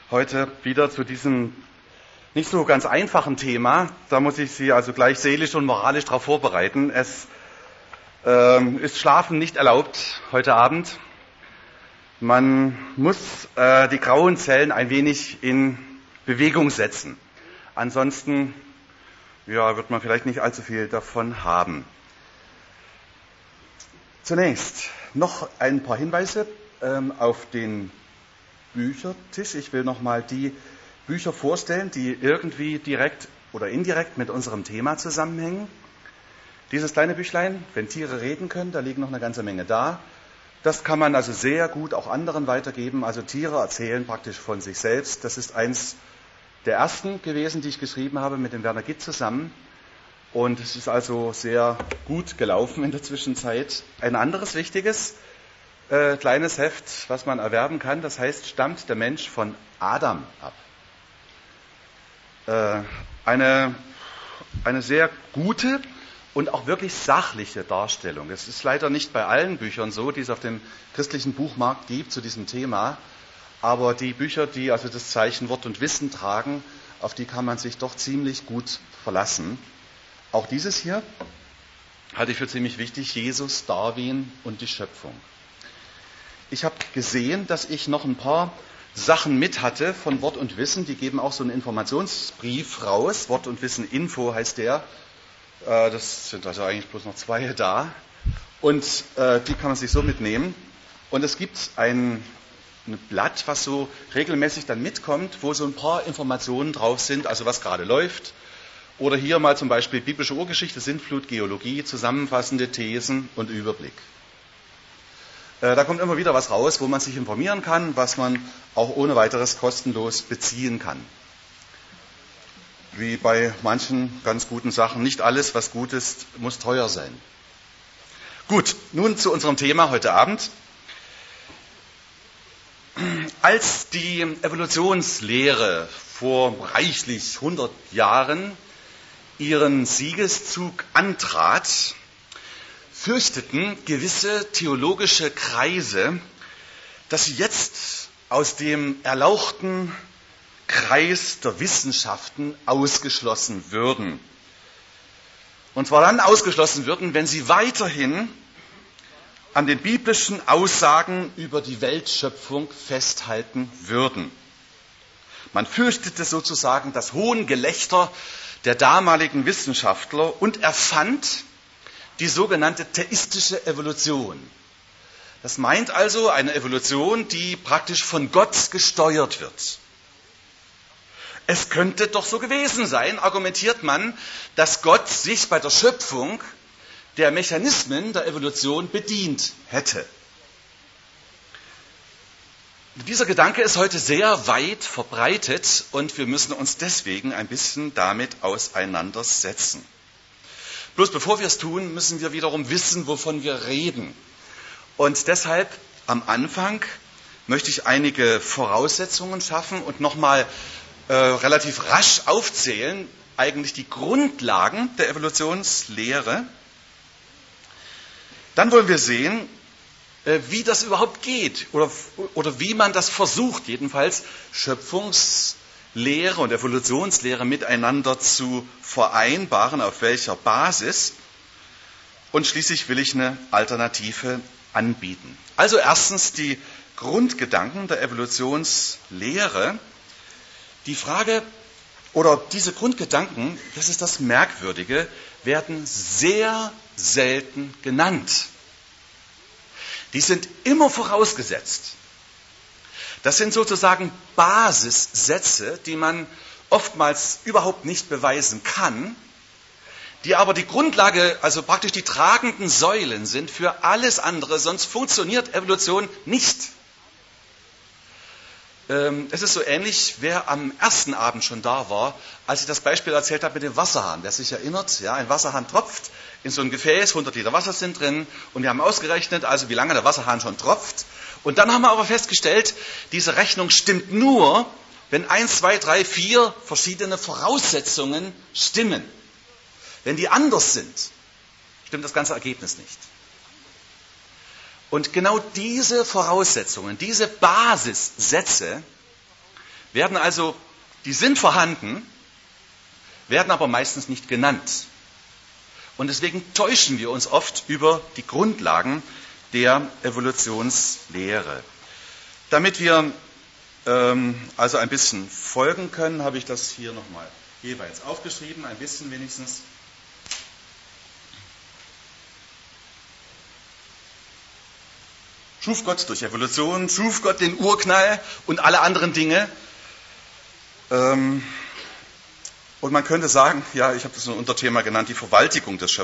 heute wieder zu diesem nicht so ganz einfachen Thema. Da muss ich Sie also gleich seelisch und moralisch darauf vorbereiten. Es ist Schlafen nicht erlaubt heute Abend. Man muss die grauen Zellen ein wenig in Bewegung setzen. Ansonsten wird man vielleicht nicht allzu viel davon haben. Zunächst noch ein paar Hinweise auf den Büchertisch. Ich will nochmal die Bücher vorstellen, die irgendwie direkt oder indirekt mit unserem Thema zusammenhängen. Dieses kleine Büchlein, wenn Tiere reden können, da liegen noch eine ganze Menge da. Das kann man also sehr gut auch anderen weitergeben. Also Tiere erzählen praktisch von sich selbst. Das ist eins der ersten gewesen, die ich geschrieben habe mit dem Werner Gitt zusammen. Und es ist also sehr gut gelaufen in der Zwischenzeit. Ein anderes wichtiges kleines Heft, was man erwerben kann, das heißt, stammt der Mensch von Adam ab. Eine sehr gute und auch wirklich sachliche Darstellung. Es ist leider nicht bei allen Büchern so, die es auf dem christlichen Buchmarkt gibt zu diesem Thema. Aber die Bücher, die also das Zeichen Wort und Wissen tragen, auf die kann man sich doch ziemlich gut verlassen. Auch dieses hier halte ich für ziemlich wichtig, Jesus, Darwin und die Schöpfung. Ich habe gesehen, dass ich noch ein paar Sachen mit hatte von Wort und Wissen. Die geben auch so einen Informationsbrief raus. Wort und Wissen Info heißt der. Das sind also eigentlich bloß noch 2 da. Und die kann man sich so mitnehmen. Und es gibt ein Blatt, was so regelmäßig dann mitkommt, wo so ein paar Informationen drauf sind, also was gerade läuft. Oder hier mal zum Beispiel biblische Urgeschichte, Sintflut, Geologie, zusammenfassende Thesen und Überblick. Da kommt immer wieder was raus, wo man sich informieren kann, was man auch ohne weiteres kostenlos beziehen kann. Wie bei manchen ganz guten Sachen. Nicht alles, was gut ist, muss teuer sein. Gut, nun zu unserem Thema heute Abend. Als die Evolutionslehre vor reichlich 100 Jahren ihren Siegeszug antrat, fürchteten gewisse theologische Kreise, dass sie jetzt aus dem erlauchten Kreis der Wissenschaften ausgeschlossen würden. Und zwar dann ausgeschlossen würden, wenn sie weiterhin an den biblischen Aussagen über die Weltschöpfung festhalten würden. Man fürchtete sozusagen das Hohngelächter der damaligen Wissenschaftler und erfand die sogenannte theistische Evolution. Das meint also eine Evolution, die praktisch von Gott gesteuert wird. Es könnte doch so gewesen sein, argumentiert man, dass Gott sich bei der Schöpfung der Mechanismen der Evolution bedient hätte. Dieser Gedanke ist heute sehr weit verbreitet und wir müssen uns deswegen ein bisschen damit auseinandersetzen. Bloß bevor wir es tun, müssen wir wiederum wissen, wovon wir reden. Und deshalb am Anfang möchte ich einige Voraussetzungen schaffen und nochmal relativ rasch aufzählen, eigentlich die Grundlagen der Evolutionslehre. Dann wollen wir sehen, wie das überhaupt geht oder wie man das versucht, jedenfalls Schöpfungslehre und Evolutionslehre miteinander zu vereinbaren, auf welcher Basis. Und schließlich will ich eine Alternative anbieten. Also erstens die Grundgedanken der Evolutionslehre. Die Frage oder diese Grundgedanken, das ist das Merkwürdige, werden sehr selten genannt. Die sind immer vorausgesetzt. Das sind sozusagen Basissätze, die man oftmals überhaupt nicht beweisen kann, die aber die Grundlage, also praktisch die tragenden Säulen sind für alles andere, sonst funktioniert Evolution nicht. Es ist so ähnlich, wer am ersten Abend schon da war, als ich das Beispiel erzählt habe mit dem Wasserhahn. Wer sich erinnert, ja, ein Wasserhahn tropft in so ein Gefäß, 100 Liter Wasser sind drin und wir haben ausgerechnet, also wie lange der Wasserhahn schon tropft. Und dann haben wir aber festgestellt, diese Rechnung stimmt nur, wenn 1, 2, 3, 4 verschiedene Voraussetzungen stimmen. Wenn die anders sind, stimmt das ganze Ergebnis nicht. Und genau diese Voraussetzungen, diese Basissätze Die sind vorhanden, werden aber meistens nicht genannt. Und deswegen täuschen wir uns oft über die Grundlagen der Evolutionslehre. Damit wir also ein bisschen folgen können, habe ich das hier nochmal jeweils aufgeschrieben, ein bisschen wenigstens. Schuf Gott durch Evolution, schuf Gott den Urknall und alle anderen Dinge. Und man könnte sagen, ja, ich habe das ein Unterthema genannt, die Vergewaltigung des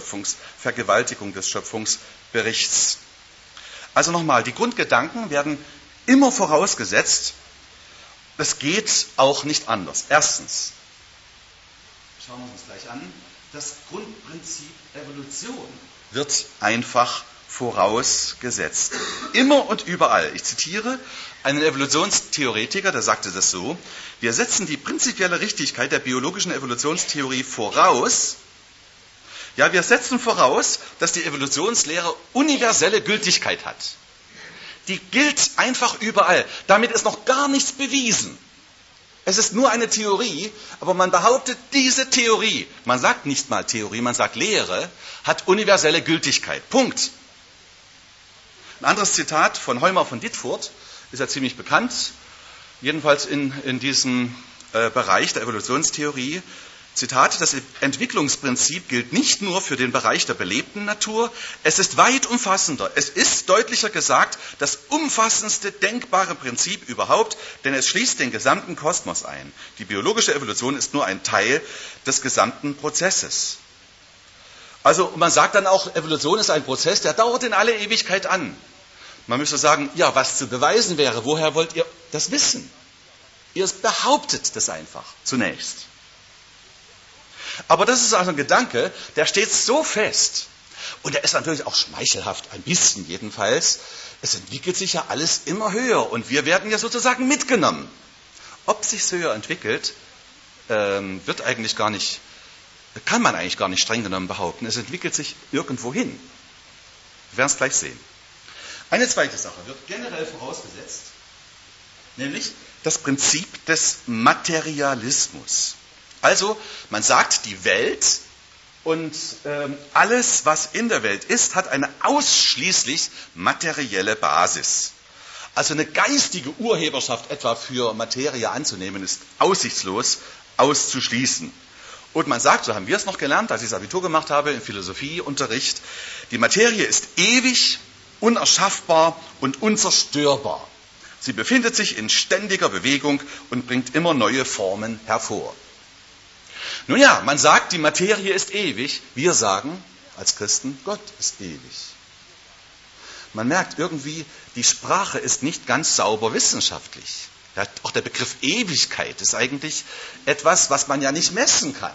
Schöpfungsberichts. Also nochmal, die Grundgedanken werden immer vorausgesetzt. Es geht auch nicht anders. Erstens, schauen wir uns gleich an, das Grundprinzip Evolution wird einfach vorausgesetzt. Immer und überall. Ich zitiere einen Evolutionstheoretiker, der sagte das so: Wir setzen die prinzipielle Richtigkeit der biologischen Evolutionstheorie voraus. Ja, wir setzen voraus, dass die Evolutionslehre universelle Gültigkeit hat. Die gilt einfach überall. Damit ist noch gar nichts bewiesen. Es ist nur eine Theorie, aber man behauptet, diese Theorie, man sagt nicht mal Theorie, man sagt Lehre, hat universelle Gültigkeit. Punkt. Ein anderes Zitat von Heumer von Dittfurt ist ja ziemlich bekannt, jedenfalls in diesem Bereich der Evolutionstheorie. Zitat: Das Entwicklungsprinzip gilt nicht nur für den Bereich der belebten Natur, es ist weit umfassender. Es ist, deutlicher gesagt, das umfassendste denkbare Prinzip überhaupt, denn es schließt den gesamten Kosmos ein. Die biologische Evolution ist nur ein Teil des gesamten Prozesses. Also man sagt dann auch, Evolution ist ein Prozess, der dauert in alle Ewigkeit an. Man müsste sagen, ja, was zu beweisen wäre, woher wollt ihr das wissen? Ihr behauptet das einfach zunächst. Aber das ist also ein Gedanke, der steht so fest. Und der ist natürlich auch schmeichelhaft, ein bisschen jedenfalls. Es entwickelt sich ja alles immer höher und wir werden ja sozusagen mitgenommen. Ob sich's höher entwickelt, kann man eigentlich gar nicht streng genommen behaupten. Es entwickelt sich irgendwo hin. Wir werden es gleich sehen. Eine zweite Sache wird generell vorausgesetzt, nämlich das Prinzip des Materialismus. Also, man sagt, die Welt und alles, was in der Welt ist, hat eine ausschließlich materielle Basis. Also eine geistige Urheberschaft etwa für Materie anzunehmen, ist aussichtslos auszuschließen. Und man sagt, so haben wir es noch gelernt, als ich das Abitur gemacht habe im Philosophieunterricht, die Materie ist ewig, unerschaffbar und unzerstörbar. Sie befindet sich in ständiger Bewegung und bringt immer neue Formen hervor. Nun ja, man sagt, die Materie ist ewig. Wir sagen als Christen, Gott ist ewig. Man merkt irgendwie, die Sprache ist nicht ganz sauber wissenschaftlich. Ja, auch der Begriff Ewigkeit ist eigentlich etwas, was man ja nicht messen kann.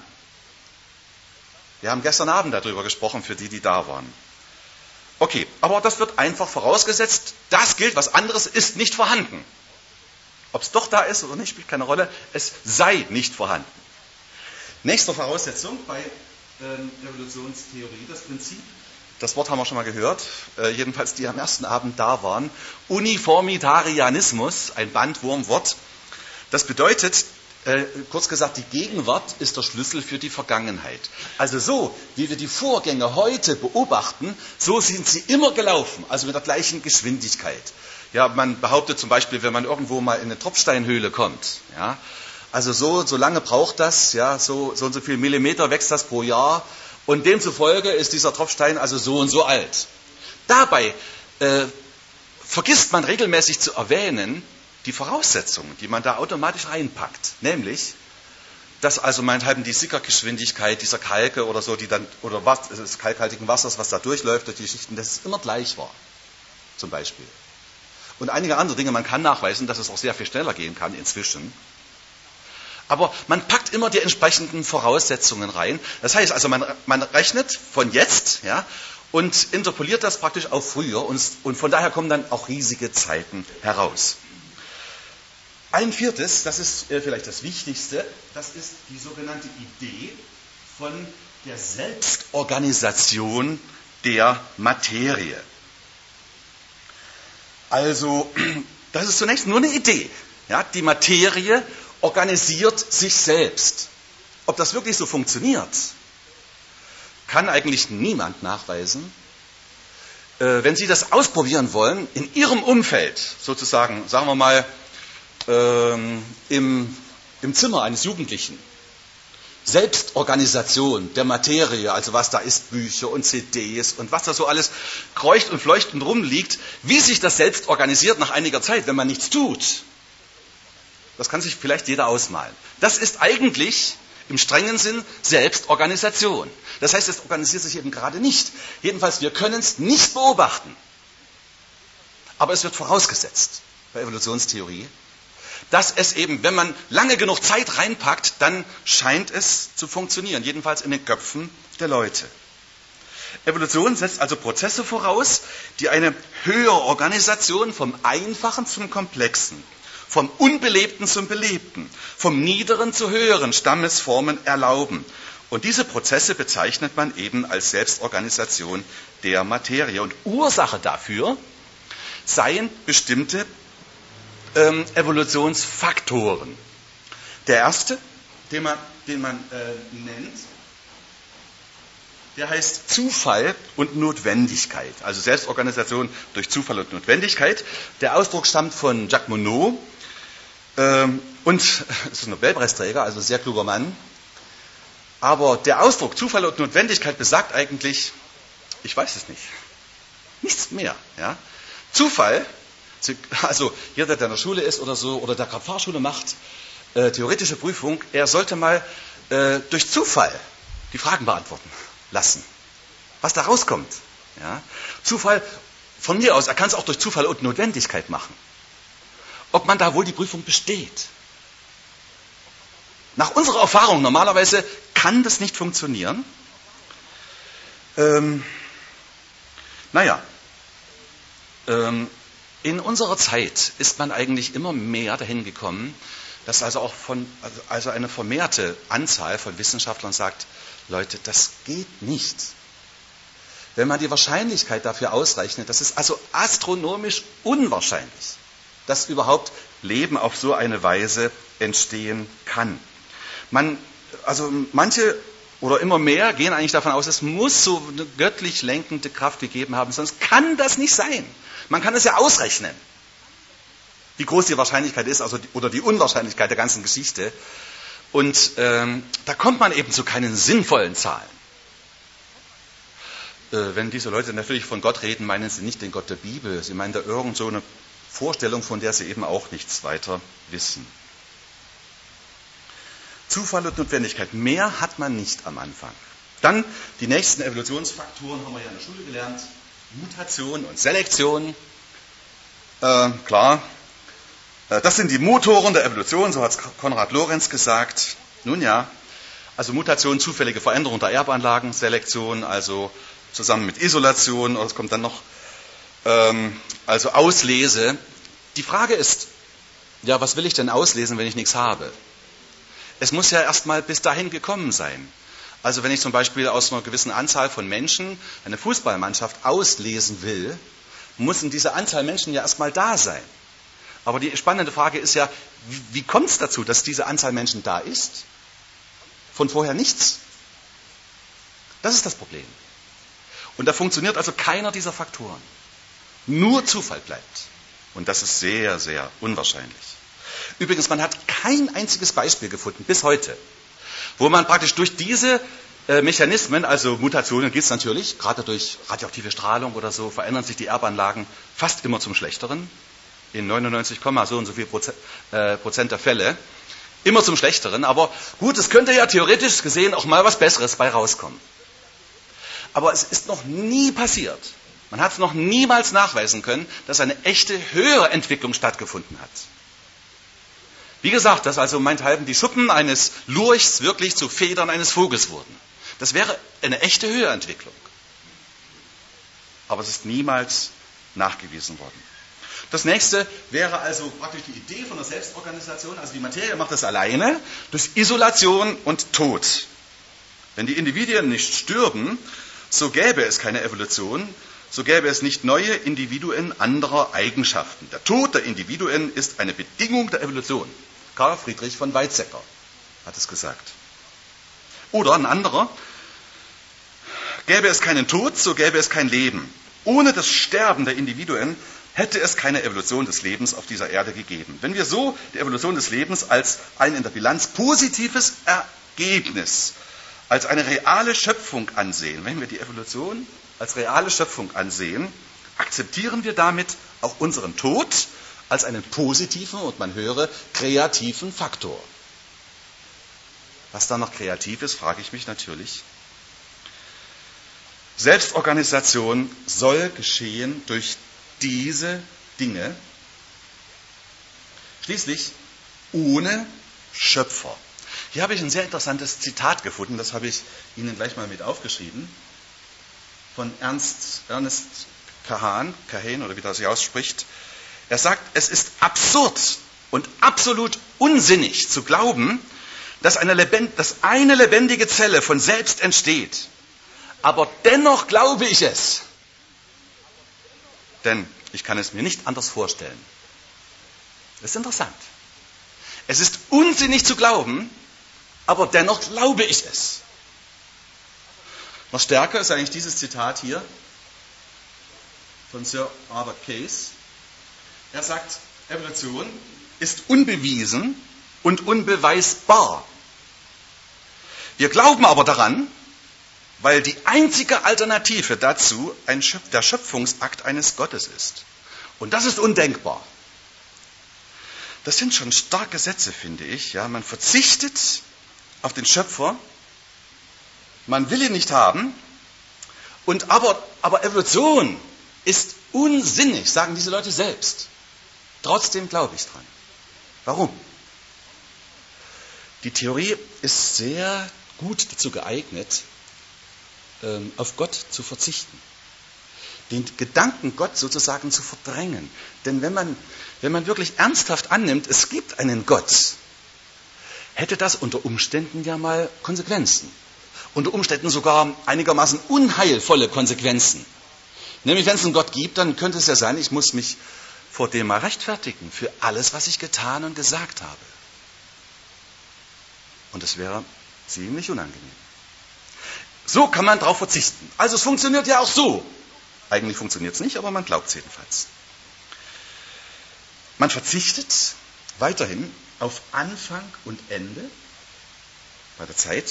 Wir haben gestern Abend darüber gesprochen, für die da waren. Okay, aber das wird einfach vorausgesetzt, das gilt, was anderes ist nicht vorhanden. Ob es doch da ist oder nicht, spielt keine Rolle, es sei nicht vorhanden. Nächste Voraussetzung bei Evolutionstheorie, das Prinzip, das Wort haben wir schon mal gehört, jedenfalls die am ersten Abend da waren, Uniformitarianismus, ein Bandwurmwort. Das bedeutet, kurz gesagt, die Gegenwart ist der Schlüssel für die Vergangenheit. Also so, wie wir die Vorgänge heute beobachten, so sind sie immer gelaufen, also mit der gleichen Geschwindigkeit. Ja, man behauptet zum Beispiel, wenn man irgendwo mal in eine Tropfsteinhöhle kommt, ja, also so lange braucht das, ja, so und so viel Millimeter wächst das pro Jahr und demzufolge ist dieser Tropfstein also so und so alt. Dabei vergisst man regelmäßig zu erwähnen, die Voraussetzungen, die man da automatisch reinpackt, nämlich, dass also meinethalben die Sickergeschwindigkeit dieser Kalke oder so, die dann, oder was, des kalkhaltigen Wassers, was da durchläuft durch die Schichten, dass es immer gleich war, zum Beispiel. Und einige andere Dinge, man kann nachweisen, dass es auch sehr viel schneller gehen kann inzwischen. Aber man packt immer die entsprechenden Voraussetzungen rein. Das heißt also, man rechnet von jetzt, ja, und interpoliert das praktisch auf früher und von daher kommen dann auch riesige Zeiten heraus. Ein viertes, das ist vielleicht das Wichtigste, das ist die sogenannte Idee von der Selbstorganisation der Materie. Also, das ist zunächst nur eine Idee. Ja, die Materie organisiert sich selbst. Ob das wirklich so funktioniert, kann eigentlich niemand nachweisen. Wenn Sie das ausprobieren wollen, in Ihrem Umfeld, sozusagen, sagen wir mal, im Zimmer eines Jugendlichen, Selbstorganisation der Materie, also was da ist, Bücher und CDs und was da so alles kreucht und fleucht und rumliegt, wie sich das selbst organisiert nach einiger Zeit, wenn man nichts tut. Das kann sich vielleicht jeder ausmalen. Das ist eigentlich im strengen Sinn Selbstorganisation. Das heißt, es organisiert sich eben gerade nicht. Jedenfalls, wir können es nicht beobachten. Aber es wird vorausgesetzt bei Evolutionstheorie, dass es eben, wenn man lange genug Zeit reinpackt, dann scheint es zu funktionieren. Jedenfalls in den Köpfen der Leute. Evolution setzt also Prozesse voraus, die eine höhere Organisation vom Einfachen zum Komplexen, vom Unbelebten zum Belebten, vom Niederen zu höheren Stammesformen erlauben. Und diese Prozesse bezeichnet man eben als Selbstorganisation der Materie. Und Ursache dafür seien bestimmte Evolutionsfaktoren. Der erste, den man nennt, der heißt Zufall und Notwendigkeit. Also Selbstorganisation durch Zufall und Notwendigkeit. Der Ausdruck stammt von Jacques Monod und ist ein Nobelpreisträger, also ein sehr kluger Mann. Aber der Ausdruck Zufall und Notwendigkeit besagt eigentlich, ich weiß es nicht, nichts mehr. Ja? Zufall, also jeder, der in der Schule ist oder so, oder der gerade Fahrschule macht, theoretische Prüfung, er sollte mal durch Zufall die Fragen beantworten lassen. Was da rauskommt. Ja? Zufall, von mir aus, er kann es auch durch Zufall und Notwendigkeit machen. Ob man da wohl die Prüfung besteht. Nach unserer Erfahrung normalerweise kann das nicht funktionieren. In unserer Zeit ist man eigentlich immer mehr dahin gekommen, dass also auch also eine vermehrte Anzahl von Wissenschaftlern sagt, Leute, das geht nicht. Wenn man die Wahrscheinlichkeit dafür ausrechnet, das ist also astronomisch unwahrscheinlich, dass überhaupt Leben auf so eine Weise entstehen kann. Manche oder immer mehr gehen eigentlich davon aus, es muss so eine göttlich lenkende Kraft gegeben haben, sonst kann das nicht sein. Man kann es ja ausrechnen, wie groß die Wahrscheinlichkeit ist, oder die Unwahrscheinlichkeit der ganzen Geschichte. Und da kommt man eben zu keinen sinnvollen Zahlen. Wenn diese Leute natürlich von Gott reden, meinen sie nicht den Gott der Bibel. Sie meinen da irgend so eine Vorstellung, von der sie eben auch nichts weiter wissen. Zufall und Notwendigkeit. Mehr hat man nicht am Anfang. Dann die nächsten Evolutionsfaktoren haben wir ja in der Schule gelernt. Mutation und Selektion. Klar, das sind die Motoren der Evolution, so hat Konrad Lorenz gesagt. Nun ja, also Mutation, zufällige Veränderung der Erbanlagen, Selektion, also zusammen mit Isolation, oder es kommt dann noch, also Auslese. Die Frage ist, ja, was will ich denn auslesen, wenn ich nichts habe? Es muss ja erstmal bis dahin gekommen sein. Also wenn ich zum Beispiel aus einer gewissen Anzahl von Menschen eine Fußballmannschaft auslesen will, müssen diese Anzahl Menschen ja erstmal da sein. Aber die spannende Frage ist ja, wie kommt es dazu, dass diese Anzahl Menschen da ist? Von vorher nichts. Das ist das Problem. Und da funktioniert also keiner dieser Faktoren. Nur Zufall bleibt. Und das ist sehr, sehr unwahrscheinlich. Übrigens, man hat kein einziges Beispiel gefunden, bis heute, wo man praktisch durch diese Mechanismen, also Mutationen gibt es natürlich, gerade durch radioaktive Strahlung oder so, verändern sich die Erbanlagen fast immer zum Schlechteren. In 99, so und so viel Prozent der Fälle. Immer zum Schlechteren. Aber gut, es könnte ja theoretisch gesehen auch mal was Besseres bei rauskommen. Aber es ist noch nie passiert. Man hat es noch niemals nachweisen können, dass eine echte höhere Entwicklung stattgefunden hat. Wie gesagt, dass also meinethalben die Schuppen eines Lurchs wirklich zu Federn eines Vogels wurden. Das wäre eine echte Höherentwicklung. Aber es ist niemals nachgewiesen worden. Das nächste wäre also praktisch die Idee von der Selbstorganisation. Also die Materie macht das alleine durch Isolation und Tod. Wenn die Individuen nicht stürben, so gäbe es keine Evolution, so gäbe es nicht neue Individuen anderer Eigenschaften. Der Tod der Individuen ist eine Bedingung der Evolution. Karl Friedrich von Weizsäcker hat es gesagt. Oder ein anderer: Gäbe es keinen Tod, so gäbe es kein Leben. Ohne das Sterben der Individuen hätte es keine Evolution des Lebens auf dieser Erde gegeben. Wenn wir so die Evolution des Lebens als ein in der Bilanz positives Ergebnis, als eine reale Schöpfung ansehen, wenn wir die Evolution als reale Schöpfung ansehen, akzeptieren wir damit auch unseren Tod als einen positiven und man höre kreativen Faktor. Was da noch kreativ ist, frage ich mich natürlich. Selbstorganisation soll geschehen durch diese Dinge, schließlich ohne Schöpfer. Hier habe ich ein sehr interessantes Zitat gefunden, das habe ich Ihnen gleich mal mit aufgeschrieben, von Ernest Kahan, oder wie das sich ausspricht. Er sagt, es ist absurd und absolut unsinnig zu glauben, dass eine lebendige Zelle von selbst entsteht. Aber dennoch glaube ich es. Denn ich kann es mir nicht anders vorstellen. Das ist interessant. Es ist unsinnig zu glauben, aber dennoch glaube ich es. Noch stärker ist eigentlich dieses Zitat hier von Sir Arthur Case. Er sagt, Evolution ist unbewiesen und unbeweisbar. Wir glauben aber daran, weil die einzige Alternative dazu der Schöpfungsakt eines Gottes ist. Und das ist undenkbar. Das sind schon starke Sätze, finde ich. Ja, man verzichtet auf den Schöpfer, man will ihn nicht haben, aber Evolution ist unsinnig, sagen diese Leute selbst. Trotzdem glaube ich dran. Warum? Die Theorie ist sehr gut dazu geeignet, auf Gott zu verzichten. Den Gedanken Gott sozusagen zu verdrängen. Denn wenn man wirklich ernsthaft annimmt, es gibt einen Gott, hätte das unter Umständen ja mal Konsequenzen. Unter Umständen sogar einigermaßen unheilvolle Konsequenzen. Nämlich, wenn es einen Gott gibt, dann könnte es ja sein, ich muss mich vor dem mal rechtfertigen für alles, was ich getan und gesagt habe. Und das wäre ziemlich unangenehm. So kann man darauf verzichten. Also es funktioniert ja auch so. Eigentlich funktioniert es nicht, aber man glaubt es jedenfalls. Man verzichtet weiterhin auf Anfang und Ende bei der Zeit.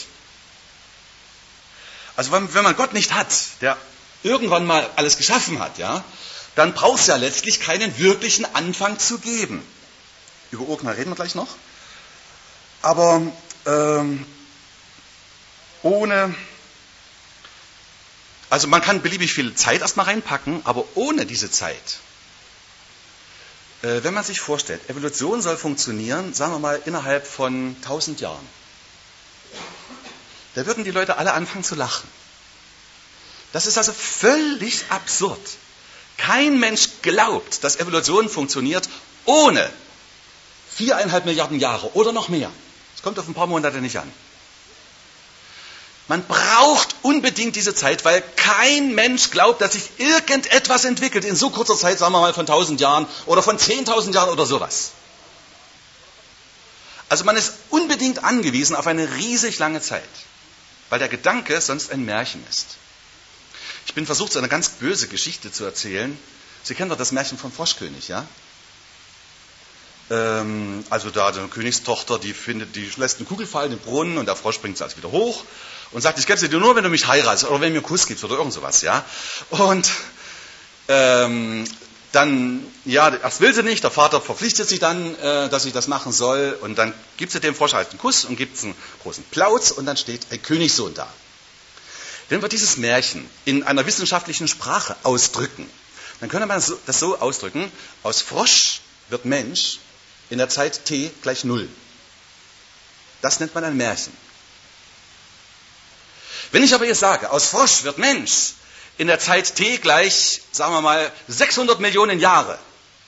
Also wenn man Gott nicht hat, der irgendwann mal alles geschaffen hat, ja, dann braucht es ja letztlich keinen wirklichen Anfang zu geben. Über Urknall reden wir gleich noch. Aber also man kann beliebig viel Zeit erstmal reinpacken, aber ohne diese Zeit, wenn man sich vorstellt, Evolution soll funktionieren, sagen wir mal, innerhalb von 1000 Jahren, da würden die Leute alle anfangen zu lachen. Das ist also völlig absurd. Kein Mensch glaubt, dass Evolution funktioniert ohne 4,5 Milliarden Jahre oder noch mehr. Es kommt auf ein paar Monate nicht an. Man braucht unbedingt diese Zeit, weil kein Mensch glaubt, dass sich irgendetwas entwickelt in so kurzer Zeit, sagen wir mal von 1000 Jahren oder von 10.000 Jahren oder sowas. Also man ist unbedingt angewiesen auf eine riesig lange Zeit, weil der Gedanke sonst ein Märchen ist. Ich bin versucht, so eine ganz böse Geschichte zu erzählen. Sie kennen doch das Märchen vom Froschkönig, ja? Also da eine Königstochter, die lässt eine Kugel fallen im Brunnen und der Frosch bringt sie also wieder hoch und sagt, ich gebe sie dir nur, wenn du mich heiratest oder wenn du mir einen Kuss gibst oder irgend sowas, ja. Und dann, ja, erst will sie nicht, der Vater verpflichtet sie dann, dass sie das machen soll und dann gibt sie dem Frosch halt einen Kuss und gibt einen großen Plauz und dann steht ein Königssohn da. Wenn wir dieses Märchen in einer wissenschaftlichen Sprache ausdrücken, dann könnte man das so ausdrücken, aus Frosch wird Mensch in der Zeit t gleich 0. Das nennt man ein Märchen. Wenn ich aber jetzt sage, aus Frosch wird Mensch in der Zeit t gleich, sagen wir mal, 600 Millionen Jahre,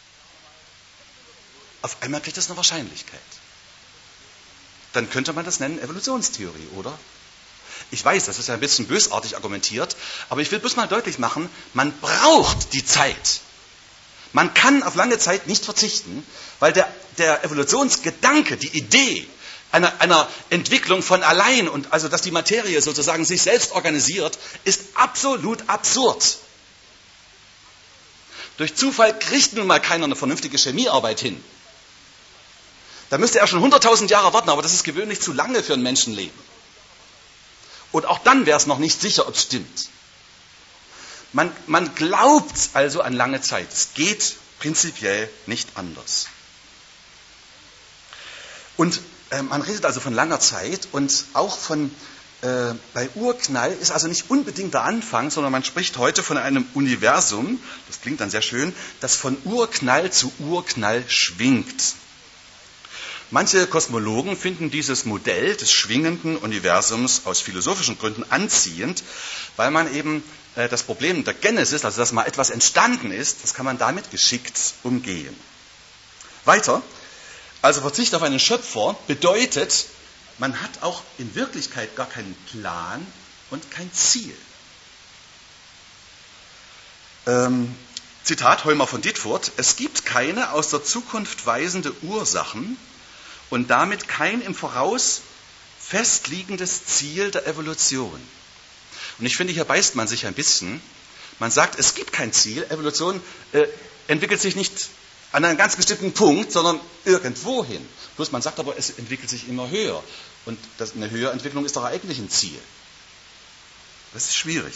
auf einmal kriegt das eine Wahrscheinlichkeit. Dann könnte man das nennen Evolutionstheorie, oder? Ich weiß, das ist ja ein bisschen bösartig argumentiert, aber ich will bloß mal deutlich machen, man braucht die Zeit. Man kann auf lange Zeit nicht verzichten, weil der Evolutionsgedanke, die Idee einer Entwicklung von allein und also dass die Materie sozusagen sich selbst organisiert, ist absolut absurd. Durch Zufall kriegt nun mal keiner eine vernünftige Chemiearbeit hin. Da müsste er schon 100.000 Jahre warten, aber das ist gewöhnlich zu lange für ein Menschenleben. Und auch dann wäre es noch nicht sicher, ob es stimmt. Man glaubt also an lange Zeit. Es geht prinzipiell nicht anders. Und man redet also von langer Zeit und auch bei Urknall ist also nicht unbedingt der Anfang, sondern man spricht heute von einem Universum, das klingt dann sehr schön, das von Urknall zu Urknall schwingt. Manche Kosmologen finden dieses Modell des schwingenden Universums aus philosophischen Gründen anziehend, weil man eben das Problem der Genesis, also dass mal etwas entstanden ist, das kann man damit geschickt umgehen. Weiter, also Verzicht auf einen Schöpfer bedeutet, man hat auch in Wirklichkeit gar keinen Plan und kein Ziel. Zitat Heumer von Dittfurt: Es gibt keine aus der Zukunft weisende Ursachen und damit kein im Voraus festliegendes Ziel der Evolution. Und ich finde, hier beißt man sich ein bisschen. Man sagt, es gibt kein Ziel. Evolution entwickelt sich nicht an einem ganz bestimmten Punkt, sondern irgendwohin. Bloß man sagt aber, es entwickelt sich immer höher. Und eine höhere Entwicklung ist doch eigentlich ein Ziel. Das ist schwierig.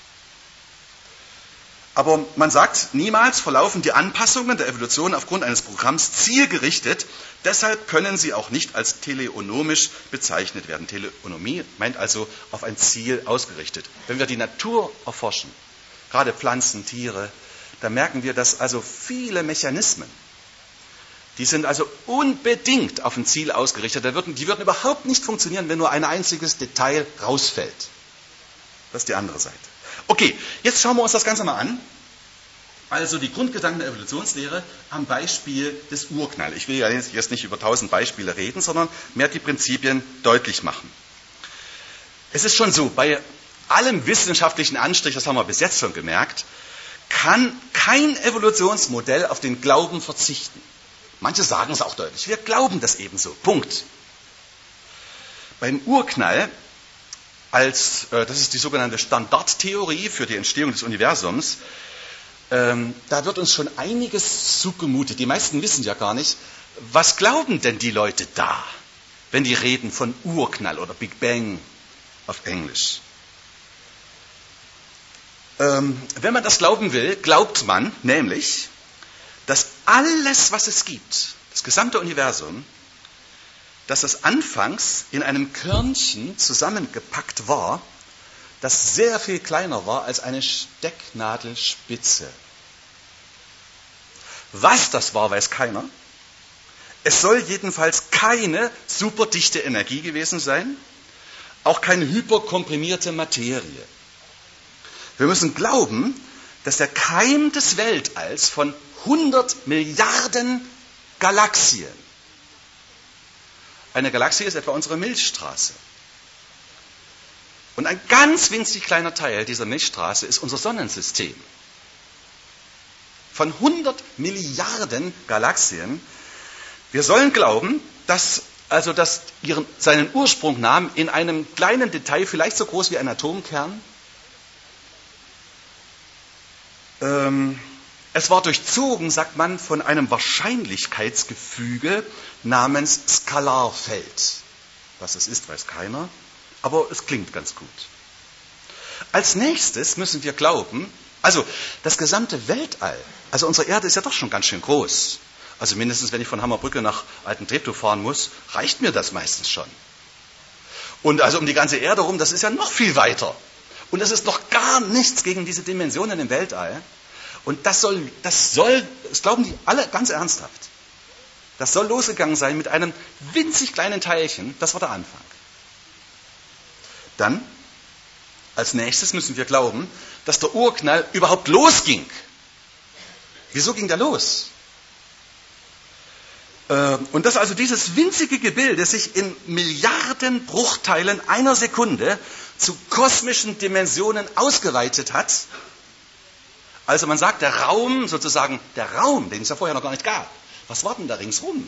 Aber man sagt, niemals verlaufen die Anpassungen der Evolution aufgrund eines Programms zielgerichtet. Deshalb können sie auch nicht als teleonomisch bezeichnet werden. Teleonomie meint also auf ein Ziel ausgerichtet. Wenn wir die Natur erforschen, gerade Pflanzen, Tiere, da merken wir, dass also viele Mechanismen, die sind also unbedingt auf ein Ziel ausgerichtet. Die würden überhaupt nicht funktionieren, wenn nur ein einziges Detail rausfällt. Das ist die andere Seite. Okay, jetzt schauen wir uns das Ganze mal an. Also die Grundgedanken der Evolutionslehre am Beispiel des Urknall. Ich will ja jetzt nicht über 1000 Beispiele reden, sondern mehr die Prinzipien deutlich machen. Es ist schon so, bei allem wissenschaftlichen Anstrich, das haben wir bis jetzt schon gemerkt, kann kein Evolutionsmodell auf den Glauben verzichten. Manche sagen es auch deutlich. Wir glauben das ebenso. Punkt. Beim Urknall, das ist die sogenannte Standardtheorie für die Entstehung des Universums, da wird uns schon einiges zugemutet. Die meisten wissen ja gar nicht, was glauben denn die Leute da, wenn die reden von Urknall oder Big Bang auf Englisch. Wenn man das glauben will, glaubt man nämlich, dass alles, was es gibt, das gesamte Universum, dass es anfangs in einem Körnchen zusammengepackt war, das sehr viel kleiner war als eine Stecknadelspitze. Was das war, weiß keiner. Es soll jedenfalls keine superdichte Energie gewesen sein, auch keine hyperkomprimierte Materie. Wir müssen glauben, dass der Keim des Weltalls von 100 Milliarden Galaxien, eine Galaxie ist etwa unsere Milchstraße, und ein ganz winzig kleiner Teil dieser Milchstraße ist unser Sonnensystem. Von 100 Milliarden Galaxien. Wir sollen glauben, dass das seinen Ursprung nahm in einem kleinen Detail, vielleicht so groß wie ein Atomkern. Es war durchzogen, sagt man, von einem Wahrscheinlichkeitsgefüge namens Skalarfeld. Was es ist, weiß keiner. Aber es klingt ganz gut. Als nächstes müssen wir glauben, also das gesamte Weltall, also unsere Erde ist ja doch schon ganz schön groß. Also mindestens, wenn ich von Hammerbrücke nach Altentreptow fahren muss, reicht mir das meistens schon. Und also um die ganze Erde rum, das ist ja noch viel weiter. Und es ist noch gar nichts gegen diese Dimensionen im Weltall. Und das glauben die alle ganz ernsthaft. Das soll losgegangen sein mit einem winzig kleinen Teilchen, das war der Anfang. Dann, als nächstes müssen wir glauben, dass der Urknall überhaupt losging. Wieso ging der los? Und dass also dieses winzige Gebilde sich in Milliarden Bruchteilen einer Sekunde zu kosmischen Dimensionen ausgeweitet hat, Also man sagt, der Raum, den es ja vorher noch gar nicht gab. Was war denn da ringsrum?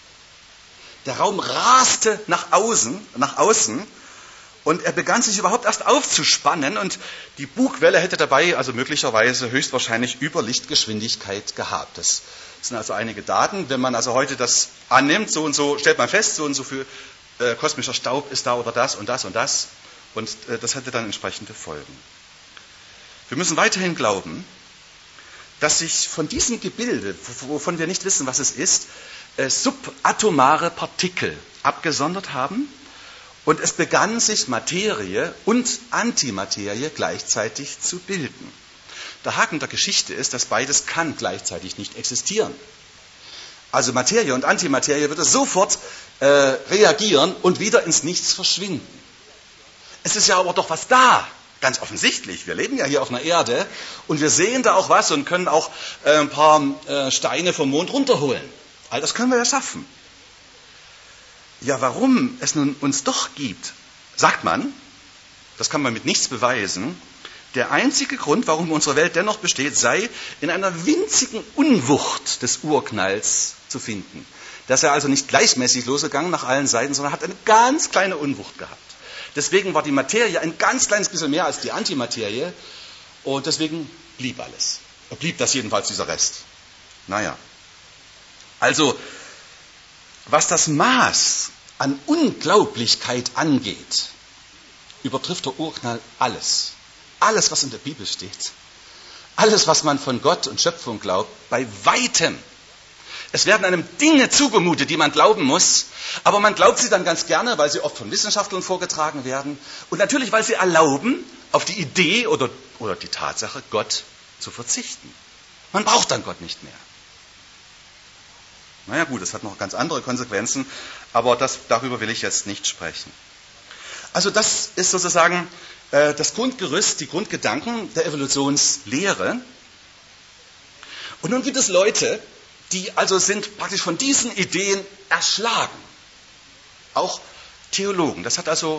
Der Raum raste nach außen und er begann sich überhaupt erst aufzuspannen und die Bugwelle hätte dabei also möglicherweise höchstwahrscheinlich Überlichtgeschwindigkeit gehabt. Das sind also einige Daten. Wenn man also heute das annimmt, so und so, stellt man fest, so und so viel kosmischer Staub ist da oder das und das und das. Und das hätte dann entsprechende Folgen. Wir müssen weiterhin glauben, dass sich von diesem Gebilde, wovon wir nicht wissen, was es ist, subatomare Partikel abgesondert haben und es begann sich Materie und Antimaterie gleichzeitig zu bilden. Der Haken der Geschichte ist, dass beides kann gleichzeitig nicht existieren. Also Materie und Antimaterie würde sofort reagieren und wieder ins Nichts verschwinden. Es ist ja aber doch was da. Ganz offensichtlich, wir leben ja hier auf einer Erde und wir sehen da auch was und können auch ein paar Steine vom Mond runterholen. All das können wir ja schaffen. Ja, warum es nun uns doch gibt, sagt man, das kann man mit nichts beweisen, der einzige Grund, warum unsere Welt dennoch besteht, sei in einer winzigen Unwucht des Urknalls zu finden. Das ist ja also nicht gleichmäßig losgegangen nach allen Seiten, sondern hat eine ganz kleine Unwucht gehabt. Deswegen war die Materie ein ganz kleines bisschen mehr als die Antimaterie und deswegen blieb alles. Blieb das jedenfalls dieser Rest. Naja. Also, was das Maß an Unglaublichkeit angeht, übertrifft der Urknall alles. Alles, was in der Bibel steht. Alles, was man von Gott und Schöpfung glaubt, bei weitem. Es werden einem Dinge zugemutet, die man glauben muss, aber man glaubt sie dann ganz gerne, weil sie oft von Wissenschaftlern vorgetragen werden und natürlich, weil sie erlauben, auf die Idee oder die Tatsache, Gott zu verzichten. Man braucht dann Gott nicht mehr. Naja gut, das hat noch ganz andere Konsequenzen, aber darüber will ich jetzt nicht sprechen. Also das ist sozusagen das Grundgerüst, die Grundgedanken der Evolutionslehre. Und nun gibt es Leute, die also sind praktisch von diesen Ideen erschlagen. Auch Theologen. Das hat also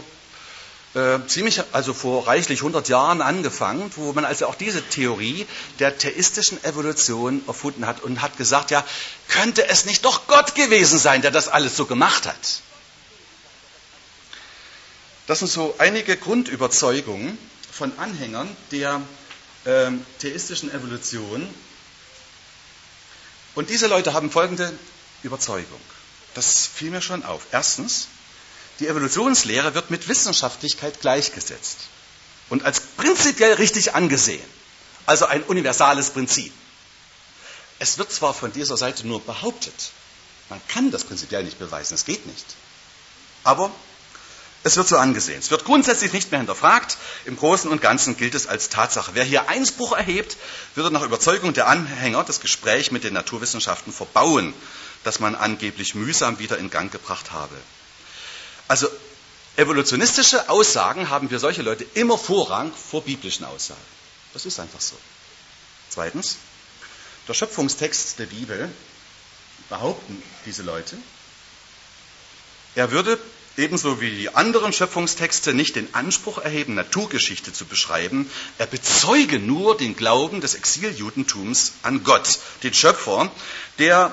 vor reichlich 100 Jahren angefangen, wo man also auch diese Theorie der theistischen Evolution erfunden hat und hat gesagt, ja, könnte es nicht doch Gott gewesen sein, der das alles so gemacht hat? Das sind so einige Grundüberzeugungen von Anhängern der theistischen Evolution. Und diese Leute haben folgende Überzeugung. Das fiel mir schon auf. Erstens, die Evolutionslehre wird mit Wissenschaftlichkeit gleichgesetzt und als prinzipiell richtig angesehen. Also ein universales Prinzip. Es wird zwar von dieser Seite nur behauptet, man kann das prinzipiell nicht beweisen, es geht nicht. Aber es wird so angesehen. Es wird grundsätzlich nicht mehr hinterfragt. Im Großen und Ganzen gilt es als Tatsache. Wer hier Einspruch erhebt, würde nach Überzeugung der Anhänger das Gespräch mit den Naturwissenschaften verbauen, das man angeblich mühsam wieder in Gang gebracht habe. Also evolutionistische Aussagen haben für solche Leute immer Vorrang vor biblischen Aussagen. Das ist einfach so. Zweitens, der Schöpfungstext der Bibel, behaupten diese Leute, er würde ebenso wie die anderen Schöpfungstexte nicht den Anspruch erheben, Naturgeschichte zu beschreiben. Er bezeuge nur den Glauben des Exiljudentums an Gott, den Schöpfer, der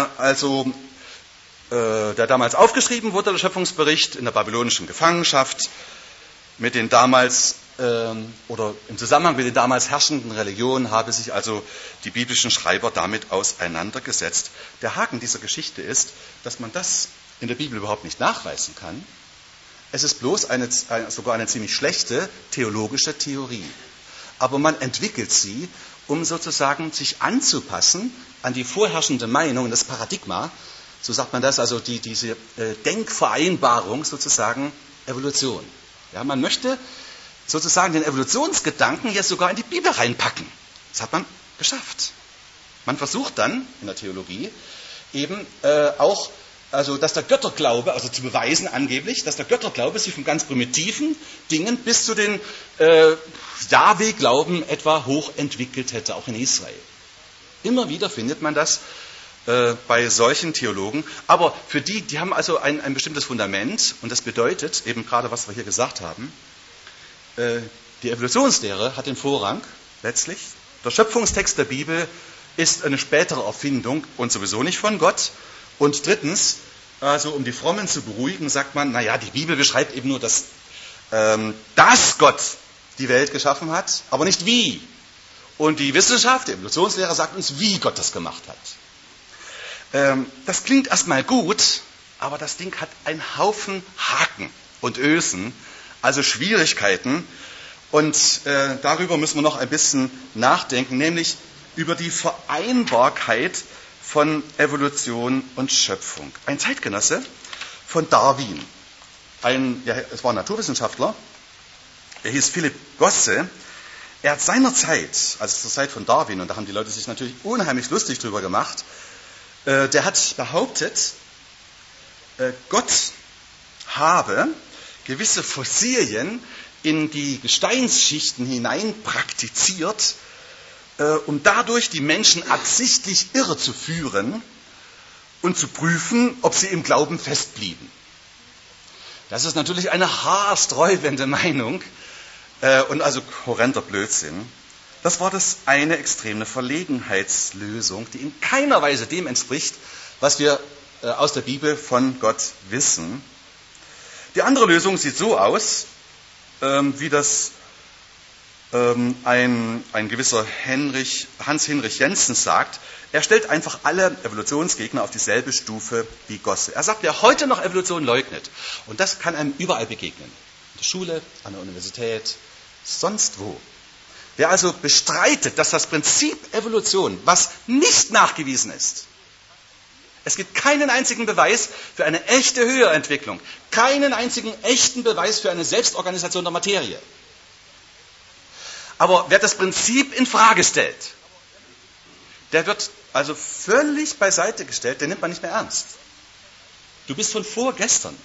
damals aufgeschrieben wurde, der Schöpfungsbericht in der babylonischen Gefangenschaft, mit den damals oder im Zusammenhang mit den damals herrschenden Religionen habe sich also die biblischen Schreiber damit auseinandergesetzt. Der Haken dieser Geschichte ist, dass man das in der Bibel überhaupt nicht nachweisen kann. Es ist bloß sogar eine ziemlich schlechte theologische Theorie. Aber man entwickelt sie, um sozusagen sich anzupassen an die vorherrschende Meinung, das Paradigma, so sagt man das, also diese Denkvereinbarung sozusagen Evolution. Ja, man möchte sozusagen den Evolutionsgedanken jetzt sogar in die Bibel reinpacken. Das hat man geschafft. Man versucht dann in der Theologie eben auch, also dass der Götterglaube, also zu beweisen angeblich, dass der Götterglaube sich von ganz primitiven Dingen bis zu den Jahwe-Glauben etwa hochentwickelt hätte, auch in Israel. Immer wieder findet man das bei solchen Theologen, aber für die haben also ein bestimmtes Fundament und das bedeutet, eben gerade was wir hier gesagt haben, die Evolutionslehre hat den Vorrang letztlich Der Schöpfungstext der Bibel ist eine spätere Erfindung und sowieso nicht von Gott. Und drittens, also um die Frommen zu beruhigen, sagt man, naja, die Bibel beschreibt eben nur, dass Gott die Welt geschaffen hat, aber nicht wie. Und die Wissenschaft, die Evolutionslehre sagt uns, wie Gott das gemacht hat. Das klingt erstmal gut, aber das Ding hat einen Haufen Haken und Ösen, also Schwierigkeiten. Und darüber müssen wir noch ein bisschen nachdenken, nämlich über die Vereinbarkeit von Evolution und Schöpfung. Ein Zeitgenosse von Darwin, es war ein Naturwissenschaftler, er hieß Philipp Gosse. Er hat seinerzeit, also zur Zeit von Darwin, und da haben die Leute sich natürlich unheimlich lustig drüber gemacht, der hat behauptet, Gott habe gewisse Fossilien in die Gesteinsschichten hinein praktiziert, um dadurch die Menschen absichtlich irre zu führen und zu prüfen, ob sie im Glauben festblieben. Das ist natürlich eine haarsträubende Meinung und also horrender Blödsinn. Das war das eine extreme Verlegenheitslösung, die in keiner Weise dem entspricht, was wir aus der Bibel von Gott wissen. Die andere Lösung sieht so aus, wie das ein gewisser Hans-Hinrich Jensen sagt. Er stellt einfach alle Evolutionsgegner auf dieselbe Stufe wie Gosse. Er sagt, wer heute noch Evolution leugnet, und das kann einem überall begegnen, in der Schule, an der Universität, sonst wo. Wer also bestreitet, dass das Prinzip Evolution, was nicht nachgewiesen ist, es gibt keinen einzigen Beweis für eine echte Höherentwicklung, keinen einzigen echten Beweis für eine Selbstorganisation der Materie. Aber wer das Prinzip in Frage stellt, der wird also völlig beiseite gestellt, den nimmt man nicht mehr ernst. Du bist von vorgestern.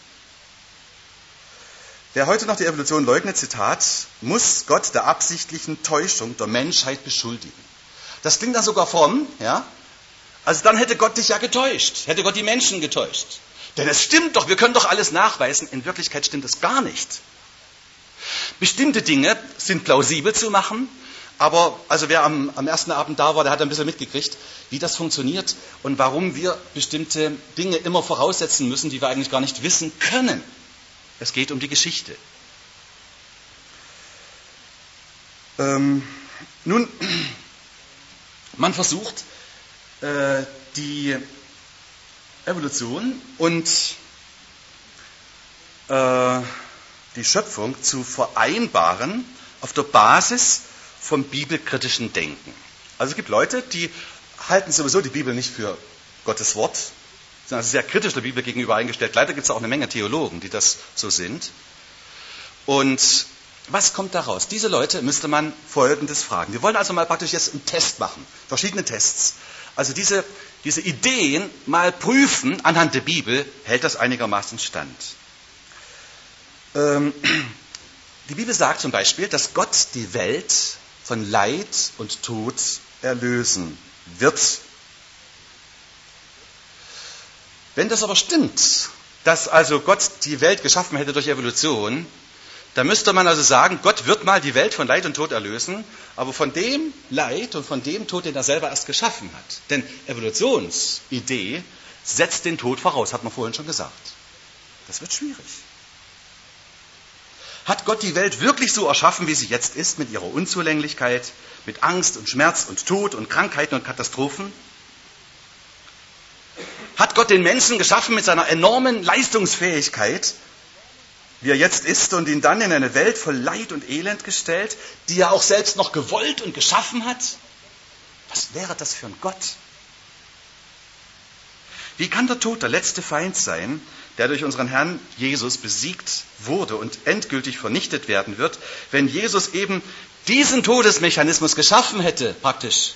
Wer heute noch die Evolution leugnet, Zitat, muss Gott der absichtlichen Täuschung der Menschheit beschuldigen. Das klingt dann sogar fromm, ja? Also dann hätte Gott dich ja getäuscht, hätte Gott die Menschen getäuscht. Denn es stimmt doch, wir können doch alles nachweisen. In Wirklichkeit stimmt es gar nicht. Bestimmte Dinge sind plausibel zu machen, aber also wer am ersten Abend da war, der hat ein bisschen mitgekriegt, wie das funktioniert und warum wir bestimmte Dinge immer voraussetzen müssen, die wir eigentlich gar nicht wissen können. Es geht um die Geschichte. Nun, man versucht, die Evolution und die Schöpfung zu vereinbaren auf der Basis vom bibelkritischen Denken. Also es gibt Leute, die halten sowieso die Bibel nicht für Gottes Wort, sind also sehr kritisch der Bibel gegenüber eingestellt. Leider gibt es auch eine Menge Theologen, die das so sind. Und was kommt daraus? Diese Leute müsste man Folgendes fragen. Wir wollen also mal praktisch jetzt einen Test machen, verschiedene Tests. Also diese Ideen mal prüfen anhand der Bibel, hält das einigermaßen stand. Die Bibel sagt zum Beispiel, dass Gott die Welt von Leid und Tod erlösen wird. Wenn das aber stimmt, dass also Gott die Welt geschaffen hätte durch Evolution, dann müsste man also sagen, Gott wird mal die Welt von Leid und Tod erlösen, aber von dem Leid und von dem Tod, den er selber erst geschaffen hat. Denn Evolutionsidee setzt den Tod voraus, hat man vorhin schon gesagt. Das wird schwierig. Hat Gott die Welt wirklich so erschaffen, wie sie jetzt ist, mit ihrer Unzulänglichkeit, mit Angst und Schmerz und Tod und Krankheiten und Katastrophen? Hat Gott den Menschen geschaffen mit seiner enormen Leistungsfähigkeit, wie er jetzt ist, und ihn dann in eine Welt voll Leid und Elend gestellt, die er auch selbst noch gewollt und geschaffen hat? Was wäre das für ein Gott? Wie kann der Tod der letzte Feind sein, der durch unseren Herrn Jesus besiegt wurde und endgültig vernichtet werden wird, wenn Jesus eben diesen Todesmechanismus geschaffen hätte, praktisch?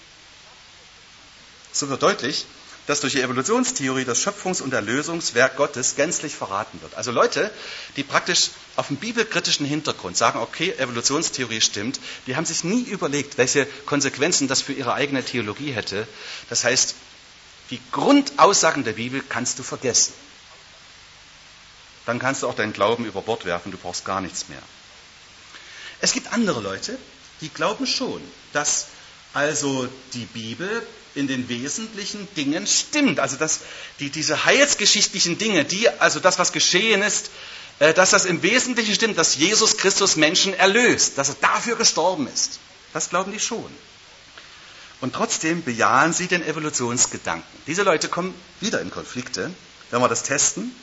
So wird deutlich, dass durch die Evolutionstheorie das Schöpfungs- und Erlösungswerk Gottes gänzlich verraten wird. Also Leute, die praktisch auf dem bibelkritischen Hintergrund sagen, okay, Evolutionstheorie stimmt, die haben sich nie überlegt, welche Konsequenzen das für ihre eigene Theologie hätte. Das heißt, die Grundaussagen der Bibel kannst du vergessen. Dann kannst du auch deinen Glauben über Bord werfen, du brauchst gar nichts mehr. Es gibt andere Leute, die glauben schon, dass also die Bibel in den wesentlichen Dingen stimmt. Also diese heilsgeschichtlichen Dinge, also das, was geschehen ist, dass das im Wesentlichen stimmt, dass Jesus Christus Menschen erlöst, dass er dafür gestorben ist. Das glauben die schon. Und trotzdem bejahen sie den Evolutionsgedanken. Diese Leute kommen wieder in Konflikte, wenn wir das testen.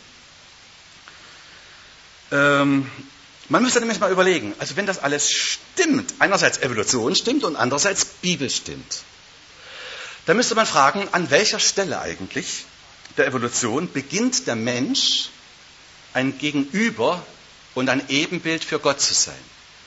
Man müsste nämlich mal überlegen, also wenn das alles stimmt, einerseits Evolution stimmt und andererseits Bibel stimmt, dann müsste man fragen, an welcher Stelle eigentlich der Evolution beginnt der Mensch ein Gegenüber und ein Ebenbild für Gott zu sein?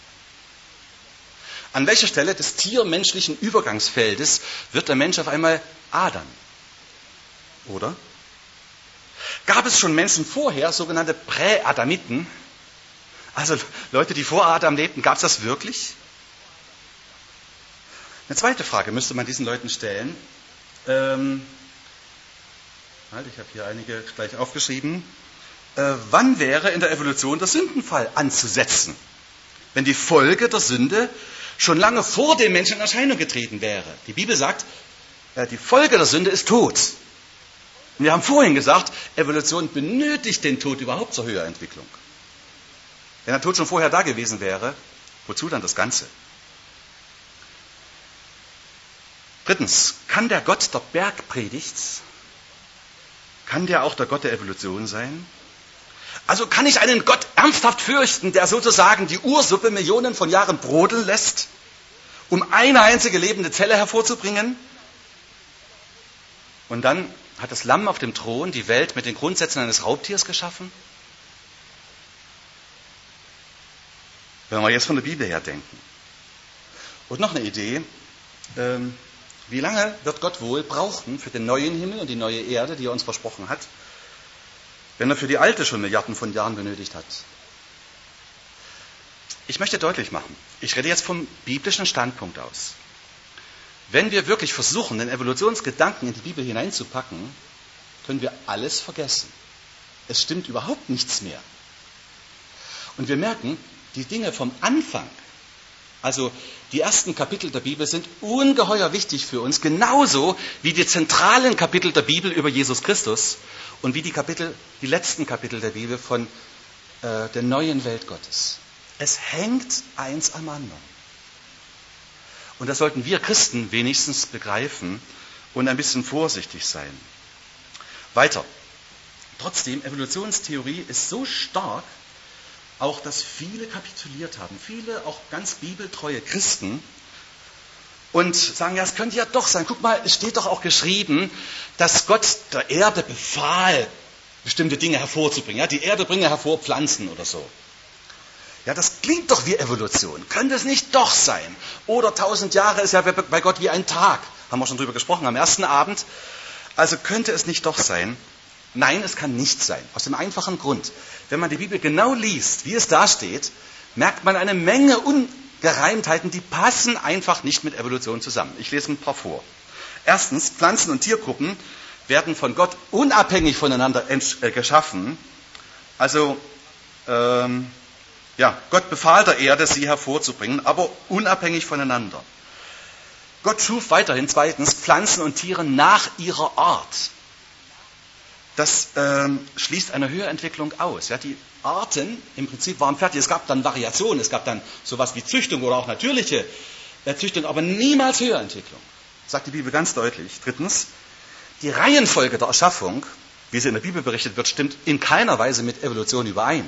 An welcher Stelle des tiermenschlichen Übergangsfeldes wird der Mensch auf einmal Adam? Oder? Gab es schon Menschen vorher, sogenannte Präadamiten? Also Leute, die vor Adam lebten, gab es das wirklich? Eine zweite Frage müsste man diesen Leuten stellen. Ich habe hier einige gleich aufgeschrieben. Wann wäre in der Evolution der Sündenfall anzusetzen? Wenn die Folge der Sünde schon lange vor dem Menschen in Erscheinung getreten wäre. Die Bibel sagt, die Folge der Sünde ist Tod. Und wir haben vorhin gesagt, Evolution benötigt den Tod überhaupt zur Höherentwicklung. Wenn der Tod schon vorher da gewesen wäre, wozu dann das Ganze? Drittens, kann der Gott der Bergpredigt, kann der auch der Gott der Evolution sein? Also kann ich einen Gott ernsthaft fürchten, der sozusagen die Ursuppe Millionen von Jahren brodeln lässt, um eine einzige lebende Zelle hervorzubringen? Und dann hat das Lamm auf dem Thron die Welt mit den Grundsätzen eines Raubtiers geschaffen? Wenn wir jetzt von der Bibel her denken. Und noch eine Idee. Wie lange wird Gott wohl brauchen für den neuen Himmel und die neue Erde, die er uns versprochen hat, wenn er für die alte schon Milliarden von Jahren benötigt hat? Ich möchte deutlich machen, ich rede jetzt vom biblischen Standpunkt aus. Wenn wir wirklich versuchen, den Evolutionsgedanken in die Bibel hineinzupacken, können wir alles vergessen. Es stimmt überhaupt nichts mehr. Und wir merken, die Dinge vom Anfang, also die ersten Kapitel der Bibel, sind ungeheuer wichtig für uns, genauso wie die zentralen Kapitel der Bibel über Jesus Christus und wie die letzten Kapitel der Bibel von der neuen Welt Gottes. Es hängt eins am anderen. Und das sollten wir Christen wenigstens begreifen und ein bisschen vorsichtig sein. Weiter. Trotzdem, Evolutionstheorie ist so stark, auch dass viele kapituliert haben, viele auch ganz bibeltreue Christen, und sagen, ja, es könnte ja doch sein. Guck mal, es steht doch auch geschrieben, dass Gott der Erde befahl, bestimmte Dinge hervorzubringen. Ja, die Erde bringe hervor Pflanzen oder so. Ja, das klingt doch wie Evolution. Könnte es nicht doch sein? Oder 1000 Jahre ist ja bei Gott wie ein Tag. Haben wir schon drüber gesprochen am ersten Abend. Also könnte es nicht doch sein? Nein, es kann nicht sein. Aus dem einfachen Grund. Wenn man die Bibel genau liest, wie es da steht, merkt man eine Menge Ungereimtheiten, die passen einfach nicht mit Evolution zusammen. Ich lese ein paar vor. Erstens, Pflanzen- und Tiergruppen werden von Gott unabhängig voneinander geschaffen. Also, Gott befahl der Erde, sie hervorzubringen, aber unabhängig voneinander. Gott schuf weiterhin zweitens Pflanzen und Tiere nach ihrer Art. Das schließt eine Höherentwicklung aus. Ja, die Arten im Prinzip waren fertig. Es gab dann Variationen, es gab dann sowas wie Züchtung oder auch natürliche Züchtung, aber niemals Höherentwicklung. Das sagt die Bibel ganz deutlich. Drittens, die Reihenfolge der Erschaffung, wie sie in der Bibel berichtet wird, stimmt in keiner Weise mit Evolution überein.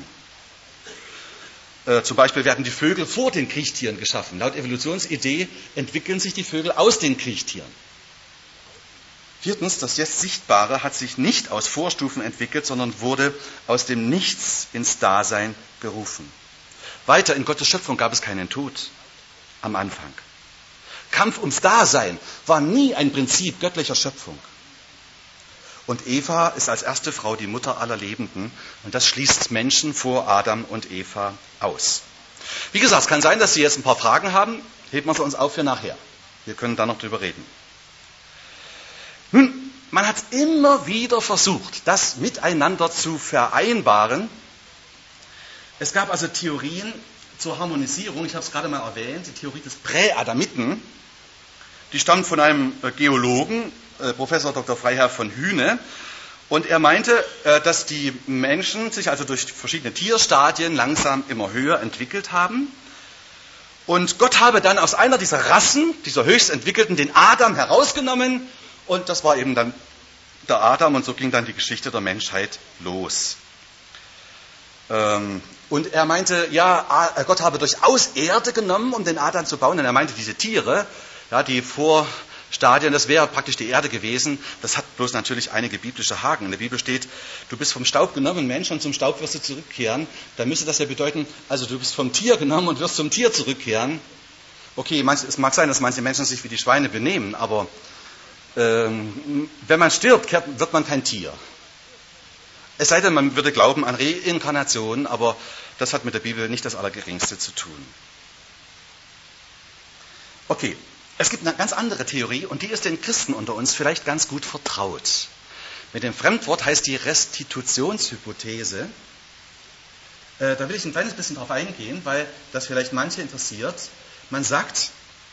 Zum Beispiel werden die Vögel vor den Kriechtieren geschaffen. Laut Evolutionsidee entwickeln sich die Vögel aus den Kriechtieren. Viertens, das jetzt Sichtbare hat sich nicht aus Vorstufen entwickelt, sondern wurde aus dem Nichts ins Dasein gerufen. Weiter, in Gottes Schöpfung gab es keinen Tod am Anfang. Kampf ums Dasein war nie ein Prinzip göttlicher Schöpfung. Und Eva ist als erste Frau die Mutter aller Lebenden. Und das schließt Menschen vor Adam und Eva aus. Wie gesagt, es kann sein, dass Sie jetzt ein paar Fragen haben. Heben wir sie uns auf für nachher. Wir können da noch drüber reden. Nun, man hat immer wieder versucht, das miteinander zu vereinbaren. Es gab also Theorien zur Harmonisierung. Ich habe es gerade mal erwähnt, die Theorie des Präadamiten. die stammt von einem Geologen, Professor Dr. Freiherr von Hühne. Und er meinte, dass die Menschen sich also durch verschiedene Tierstadien langsam immer höher entwickelt haben. Und Gott habe dann aus einer dieser Rassen, dieser höchst entwickelten, den Adam herausgenommen. Und das war eben dann der Adam. Und so ging dann die Geschichte der Menschheit los. Und er meinte, ja, Gott habe durchaus Erde genommen, um den Adam zu bauen. Und er meinte, diese Tiere, ja, die Vorstadien, das wäre praktisch die Erde gewesen. Das hat bloß natürlich einige biblische Haken. In der Bibel steht, du bist vom Staub genommen, Mensch, und zum Staub wirst du zurückkehren. Dann müsste das ja bedeuten, also du bist vom Tier genommen und wirst zum Tier zurückkehren. Okay, es mag sein, dass manche Menschen sich wie die Schweine benehmen, aber wenn man stirbt, wird man kein Tier. Es sei denn, man würde glauben an Reinkarnation, aber das hat mit der Bibel nicht das Allergeringste zu tun. Okay, es gibt eine ganz andere Theorie und die ist den Christen unter uns vielleicht ganz gut vertraut. Mit dem Fremdwort heißt die Restitutionshypothese. Da will ich ein kleines bisschen drauf eingehen, weil das vielleicht manche interessiert. Man sagt,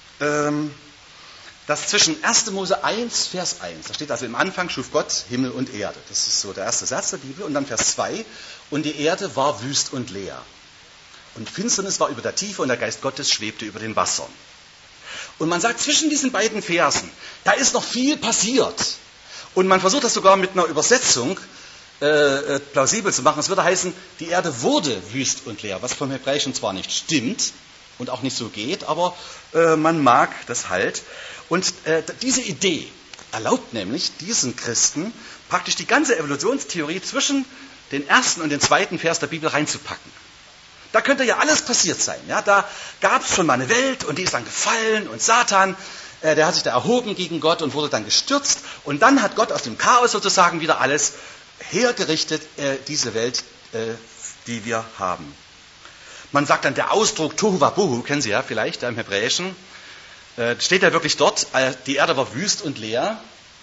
dass zwischen 1. Mose 1, Vers 1, da steht also im Anfang schuf Gott Himmel und Erde. Das ist so der erste Satz der Bibel. Und dann Vers 2, und die Erde war wüst und leer. Und Finsternis war über der Tiefe und der Geist Gottes schwebte über den Wassern. Und man sagt, zwischen diesen beiden Versen, da ist noch viel passiert. Und man versucht das sogar mit einer Übersetzung plausibel zu machen. Es würde heißen, die Erde wurde wüst und leer, was vom Hebräischen zwar nicht stimmt und auch nicht so geht, aber man mag das halt. Und diese Idee erlaubt nämlich diesen Christen praktisch die ganze Evolutionstheorie zwischen den ersten und den zweiten Vers der Bibel reinzupacken. Da könnte ja alles passiert sein. Ja? Da gab es schon mal eine Welt und die ist dann gefallen und Satan, der hat sich da erhoben gegen Gott und wurde dann gestürzt. Und dann hat Gott aus dem Chaos sozusagen wieder alles hergerichtet, diese Welt, die wir haben. Man sagt dann, der Ausdruck Tohu Wabohu, kennen Sie ja vielleicht im Hebräischen, steht ja wirklich dort, die Erde war wüst und leer.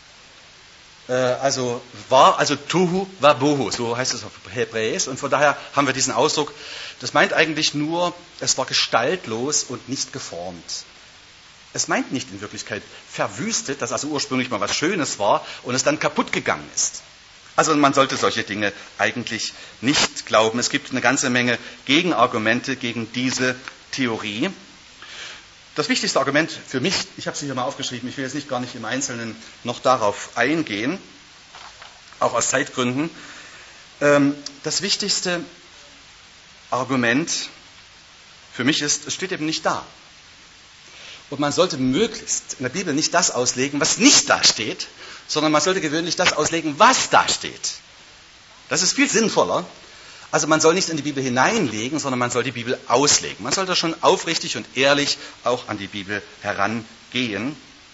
Also Tohu Wabohu, so heißt es auf Hebräisch. Und von daher haben wir diesen Ausdruck. Das meint eigentlich nur, es war gestaltlos und nicht geformt. Es meint nicht in Wirklichkeit verwüstet, dass also ursprünglich mal was Schönes war und es dann kaputt gegangen ist. Also man sollte solche Dinge eigentlich nicht glauben. Es gibt eine ganze Menge Gegenargumente gegen diese Theorie. Das wichtigste Argument für mich, ich habe es hier mal aufgeschrieben, ich will jetzt gar nicht im Einzelnen noch darauf eingehen, auch aus Zeitgründen. Das wichtigste Argument für mich ist, es steht eben nicht da. Und man sollte möglichst in der Bibel nicht das auslegen, was nicht da steht, sondern man sollte gewöhnlich das auslegen, was da steht. Das ist viel sinnvoller. Also man soll nicht in die Bibel hineinlegen, sondern man soll die Bibel auslegen. Man sollte schon aufrichtig und ehrlich auch an die Bibel herangehen.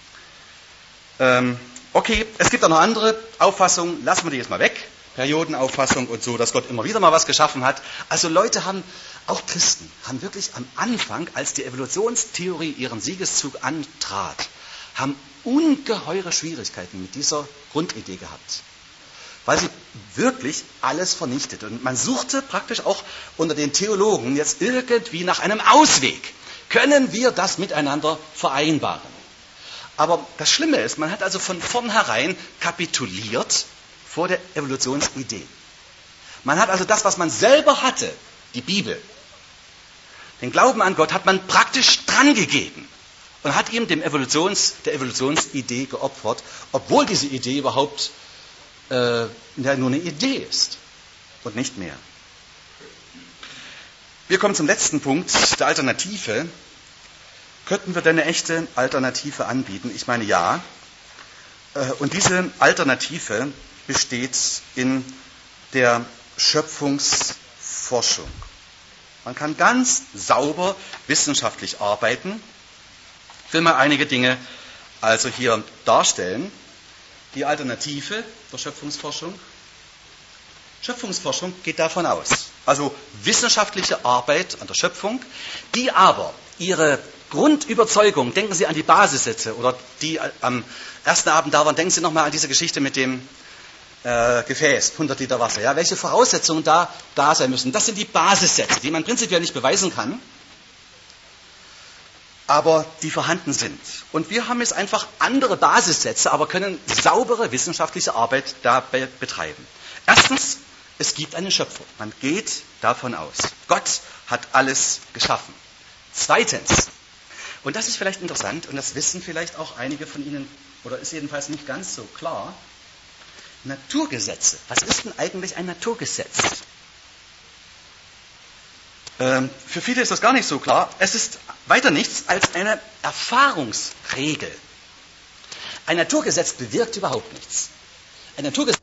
Okay, es gibt auch noch andere Auffassungen, lassen wir die jetzt mal weg. Periodenauffassung und so, dass Gott immer wieder mal was geschaffen hat. Also Leute haben, auch Christen, haben wirklich am Anfang, als die Evolutionstheorie ihren Siegeszug antrat, haben ungeheure Schwierigkeiten mit dieser Grundidee gehabt. Weil sie wirklich alles vernichtet. Und man suchte praktisch auch unter den Theologen jetzt irgendwie nach einem Ausweg. Können wir das miteinander vereinbaren? Aber das Schlimme ist, man hat also von vornherein kapituliert vor der Evolutionsidee. Man hat also das, was man selber hatte, die Bibel, den Glauben an Gott, hat man praktisch drangegeben und hat ihm der Evolutionsidee geopfert, obwohl diese Idee überhaupt nur eine Idee ist und nicht mehr. Wir kommen zum letzten Punkt, der Alternative. Könnten wir denn eine echte Alternative anbieten? Ich meine ja. Und diese Alternative besteht in der Schöpfungsforschung. Man kann ganz sauber wissenschaftlich arbeiten. Ich will mal einige Dinge also hier darstellen. Die Alternative der Schöpfungsforschung. Schöpfungsforschung geht davon aus, also wissenschaftliche Arbeit an der Schöpfung, die aber ihre Grundüberzeugung, denken Sie an die Basissätze oder die am ersten Abend da waren, denken Sie nochmal an diese Geschichte mit dem Gefäß, 100 Liter Wasser. Ja, welche Voraussetzungen da sein müssen. Das sind die Basissätze, die man prinzipiell nicht beweisen kann. aber die vorhanden sind. Und wir haben jetzt einfach andere Basissätze, aber können saubere wissenschaftliche Arbeit dabei betreiben. Erstens, es gibt eine Schöpfung. Man geht davon aus. Gott hat alles geschaffen. Zweitens, und das ist vielleicht interessant, und das wissen vielleicht auch einige von Ihnen, oder ist jedenfalls nicht ganz so klar, Naturgesetze. Was ist denn eigentlich ein Naturgesetz? Für viele ist das gar nicht so klar. Es ist weiter nichts als eine Erfahrungsregel. Ein Naturgesetz bewirkt überhaupt nichts. Ein Naturgesetz